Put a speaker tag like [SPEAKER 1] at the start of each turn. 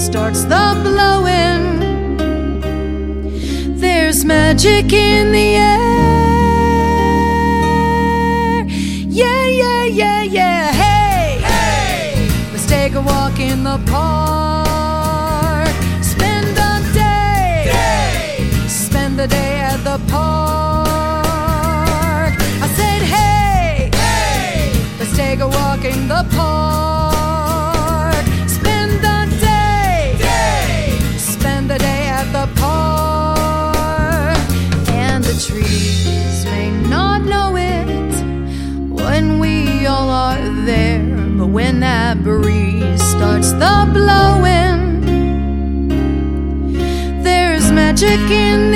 [SPEAKER 1] starts the blowing. There's magic in the air. Yeah, yeah, yeah, yeah. Hey, hey, let's take a walk in the park. Spend a day, spend the day at the park. I said, hey, hey, let's take a walk in the park. Spend the day, spend the day at the park. And the trees may not know it when we all are there, but when that breeze starts the blowing, there's magic in